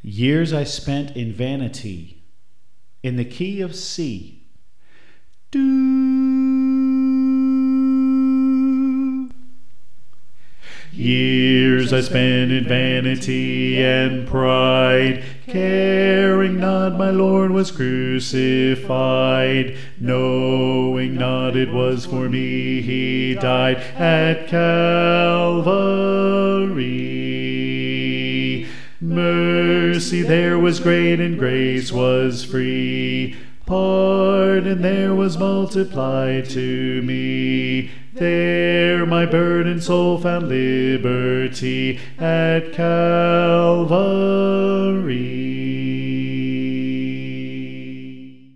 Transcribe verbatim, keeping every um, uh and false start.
Years I spent in vanity, in the key of C. Do. Years I spent in vanity and pride, caring not my Lord was crucified, knowing not it was for me he died at Calvary. Mercy there was great and grace was free, pardon there was multiplied to me. There my burdened soul found liberty at Calvary.